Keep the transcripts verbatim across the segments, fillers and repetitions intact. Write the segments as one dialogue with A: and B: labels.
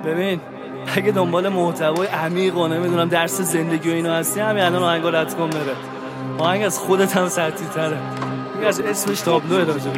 A: ببین اگه دنبال محتوای عمیق و نمیدونم درس زندگی و اینا هستی همین الان آهنگا رد کن بره. آهنگ از خودت هم سطحی تره. میگه از اسمش تابلوه راجبش.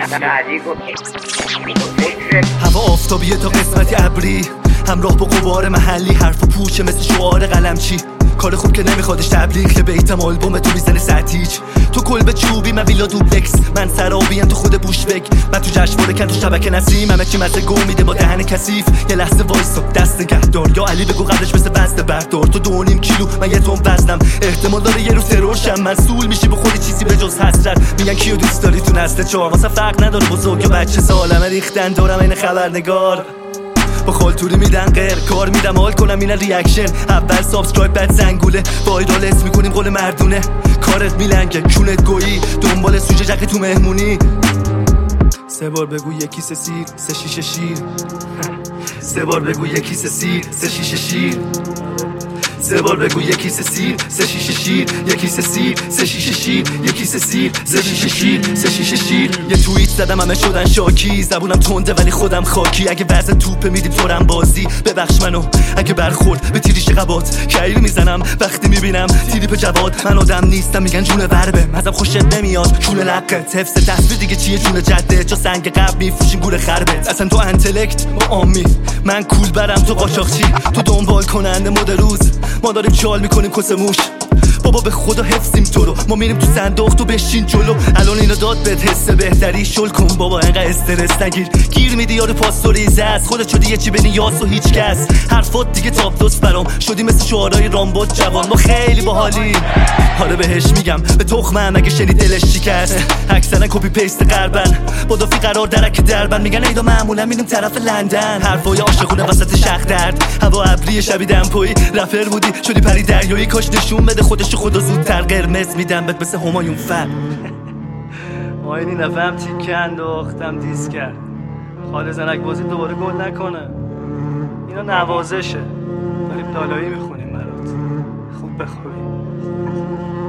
B: هوا آفتابیه تا قسمتی ابری، همراه با غبار محلی، حرف و پوچه مثل شعار قلمچی. کار خوب که نمیخوادش تبلیغ، بیتم آلبوم تو میزنه سطیج. تو کلبه چوبی من ویلا دوبلکس، من سرابیم تو خود بوشبک. من تو جشنواره کن تو شبکه نسیم، همه چی مزه گم میده با دهن کثیف. یه لحظه وایسا دست نگهدار، یا علی بگو قبلش مثل وزن بردار. تو دو نیم کیلو من یه تن وزنم، احتمال داره یه روز ترور شم. مسئول میشی به خودی چیزی به جز حسرت. میگن کیو دوست داری تو نسل چهار، واسه فرق نداره بزرگ یا بچه سالمه. ریختن دورم این خبرنگار با خالتوری میدن غیر کار میدم حال کنم اینه ریاکشن. اول سابسکرایب بعد زنگوله، وایرال اس میکنیم قول مردونه. کارت میلنگه کونت گویی، دنبال سوژه جقی تو مهمونی. سه بار بگو یکی سه سیر سه شیشه شیر. سه بار بگو یکی سه سیر سه شیشه شیر. سه بار بگو یکی سه سیر سه شیشه شیر. یکی سه سیر سه شیشه شیر. یکی سه سیر سه شیشه شیر سه شیشه شیر. یه توییت زدم همه شدن شاکی، زبونم تنده ولی خودم خاکی. اگه وزن توپه میدیم تورم بازی، ببخش منو اگه برخورد به تیریش قبات. کیل میزنم وقتی میبینم تیریپ جواد. من آدم نیستم میگن جون وربه، مزم خوشت نمیاد چون لقت. حفظ تصویر دیگه چیه جون جده، چا سنگ قبل میفروشیم گور خربت. اصلا تو انتلکت ما آمی، من کول برم تو قاچاقچی. تو دنبال کننده مد روز، ما داریم چال میکنیم کسموش. بابا به خدا حفظیم تو رو، ما میریم تو صندوق تو بشین جلو. الان اینو داد بهت حس بهتری، شل کن بابا انقدر استرس نگیر. گیر میدی یارو پاستوریزه است، خودت شدی یه چی بین یاس و هیچ کس. حرفات دیگه تاپ دوست برام شدی مثل شعارهای رامبد جوان. ما خیلی باحالیم، حالا بهش میگم به تخمم اگه شنید دلش شکست. اکثرا کپی پیست غربن، با دافی قرار درک دربن. میگن ایدا معمولا میریم طرف لندن، حرفای عاشقونه وسط شخ درد. هوا ابری شبی دمپویی، رپر بودی شدی پری دریایی. کاش نشون بده خودشو خدا زودتر، قرمز میدم بهت مثل همایون فر.
A: آینی نفهم تیکه انداختم دیس کرد. خاله زنک بازی دوباره گل نکنه. اینا نوازشه، داریم دالایی میخونیم برات. خوب بخوابی.